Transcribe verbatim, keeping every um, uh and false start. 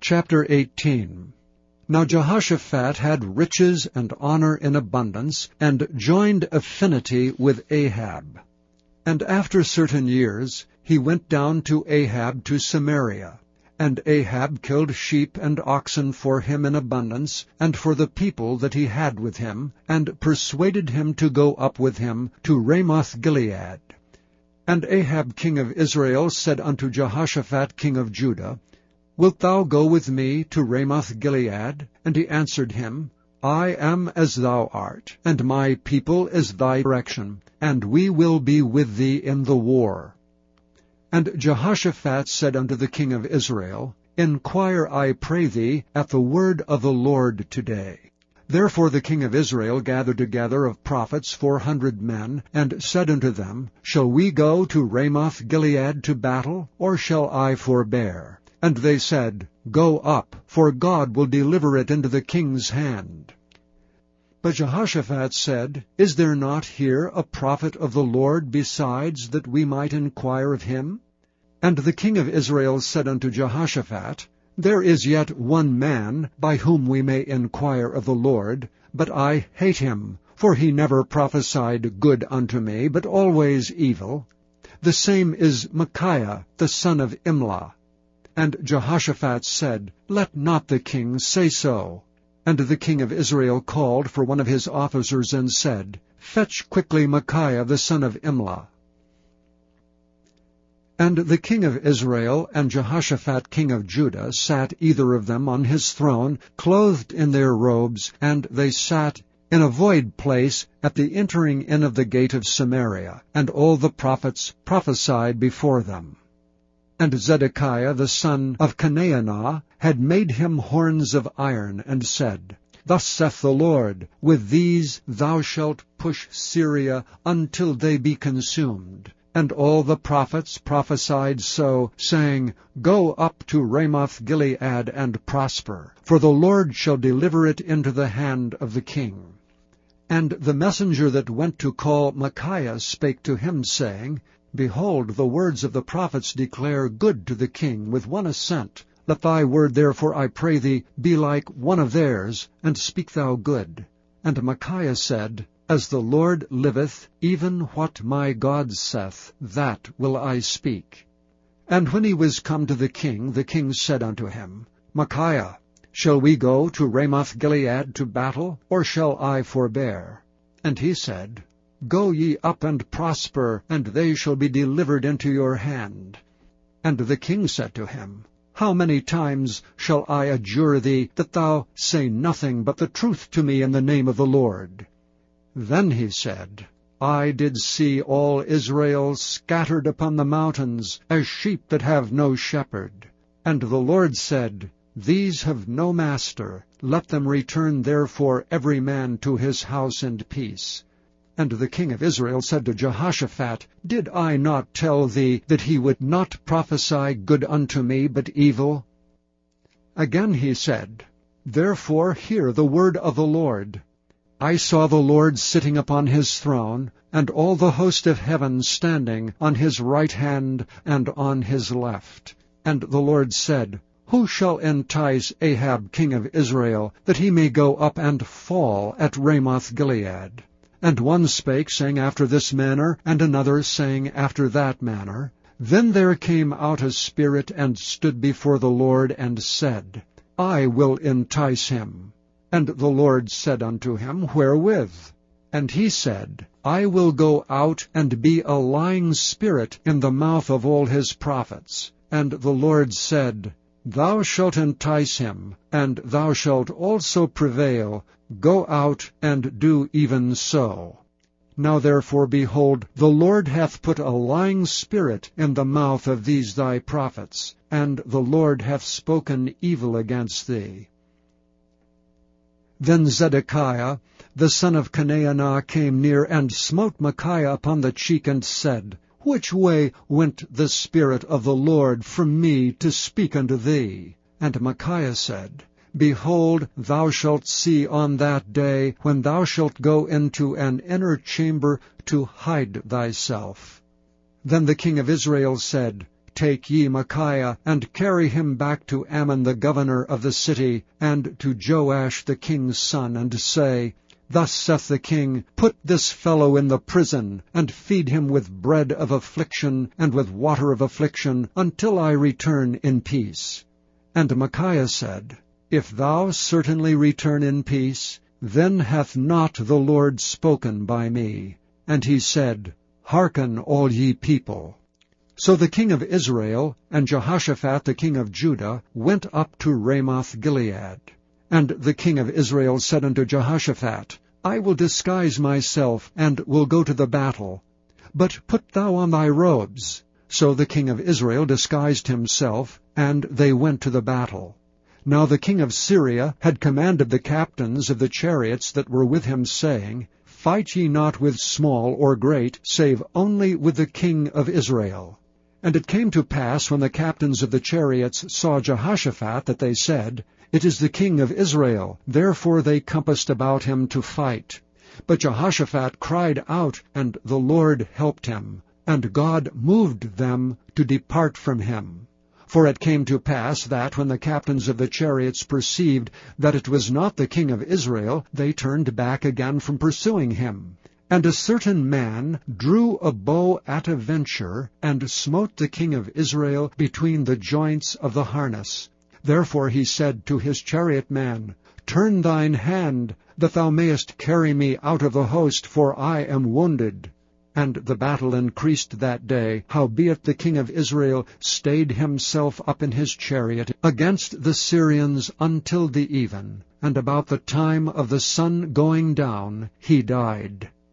Chapter eighteen. Now Jehoshaphat had riches and honor in abundance, and joined affinity with Ahab. And after certain years he went down to Ahab to Samaria. And Ahab killed sheep and oxen for him in abundance, and for the people that he had with him, and persuaded him to go up with him to Ramoth-Gilead. And Ahab king of Israel said unto Jehoshaphat king of Judah, Wilt thou go with me to Ramoth-Gilead? And he answered him, I am as thou art, and my people as thy direction, and we will be with thee in the war. And Jehoshaphat said unto the king of Israel, Inquire, I pray thee, at the word of the Lord today. Therefore the king of Israel gathered together of prophets four hundred men, and said unto them, Shall we go to Ramoth-Gilead to battle, or shall I forbear? And they said, Go up, for God will deliver it into the king's hand. But Jehoshaphat said, Is there not here a prophet of the Lord besides, that we might inquire of him? And the king of Israel said unto Jehoshaphat, There is yet one man, by whom we may inquire of the Lord, but I hate him, for he never prophesied good unto me, but always evil. The same is Micaiah, the son of Imlah. And Jehoshaphat said, Let not the king say so. And the king of Israel called for one of his officers, and said, Fetch quickly Micaiah the son of Imlah. And the king of Israel and Jehoshaphat king of Judah sat either of them on his throne, clothed in their robes, and they sat in a void place at the entering in of the gate of Samaria, and all the prophets prophesied before them. And Zedekiah the son of Chenaanah had made him horns of iron, and said, Thus saith the Lord, With these thou shalt push Syria until they be consumed. And all the prophets prophesied so, saying, Go up to Ramoth-Gilead and prosper, for the Lord shall deliver it into the hand of the king. And the messenger that went to call Micaiah spake to him, saying, Behold, the words of the prophets declare good to the king with one assent. Let thy word therefore, I pray thee, be like one of theirs, and speak thou good. And Micaiah said, As the Lord liveth, even what my God saith, that will I speak. And when he was come to the king, the king said unto him, Micaiah, shall we go to Ramoth-Gilead to battle, or shall I forbear? And he said, Go ye up and prosper, and they shall be delivered into your hand. And the king said to him, How many times shall I adjure thee, that thou say nothing but the truth to me in the name of the Lord? Then he said, I did see all Israel scattered upon the mountains, as sheep that have no shepherd. And the Lord said, These have no master, let them return therefore every man to his house in peace. And the king of Israel said to Jehoshaphat, Did I not tell thee that he would not prophesy good unto me, but evil? Again he said, Therefore hear the word of the Lord. I saw the Lord sitting upon his throne, and all the host of heaven standing on his right hand and on his left. And the Lord said, Who shall entice Ahab king of Israel, that he may go up and fall at Ramoth-Gilead? And one spake, saying after this manner, and another saying after that manner. Then there came out a spirit, and stood before the Lord, and said, I will entice him. And the Lord said unto him, Wherewith? And he said, I will go out and be a lying spirit in the mouth of all his prophets. And the Lord said, Thou shalt entice him, and thou shalt also prevail. Go out and do even so. Now therefore, behold, the Lord hath put a lying spirit in the mouth of these thy prophets, and the Lord hath spoken evil against thee. Then Zedekiah the son of Chenaanah came near, and smote Micaiah upon the cheek, and said, Which way went the Spirit of the Lord from me to speak unto thee? And Micaiah said, Behold, thou shalt see on that day, when thou shalt go into an inner chamber to hide thyself. Then the king of Israel said, take ye Micaiah, and carry him back to Ammon the governor of the city, and to Joash the king's son, and say, Thus saith the king, Put this fellow in the prison, and feed him with bread of affliction, and with water of affliction, until I return in peace. And Micaiah said, If thou certainly return in peace, then hath not the Lord spoken by me. And he said, Hearken, all ye people. So the king of Israel and Jehoshaphat the king of Judah went up to Ramoth-Gilead. And the king of Israel said unto Jehoshaphat, I will disguise myself, and will go to the battle. But put thou on thy robes. So the king of Israel disguised himself, and they went to the battle. Now the king of Syria had commanded the captains of the chariots that were with him, saying, Fight ye not with small or great, save only with the king of Israel. And it came to pass, when the captains of the chariots saw Jehoshaphat, that they said, It is the king of Israel. Therefore they compassed about him to fight. But Jehoshaphat cried out, and the Lord helped him, and God moved them to depart from him. For it came to pass that, when the captains of the chariots perceived that it was not the king of Israel, they turned back again from pursuing him. And a certain man drew a bow at a venture, and smote the king of Israel between the joints of the harness. Therefore he said to his chariot man, Turn thine hand, that thou mayest carry me out of the host, for I am wounded. And the battle increased that day, howbeit the king of Israel stayed himself up in his chariot against the Syrians until the even, and about the time of the sun going down he died.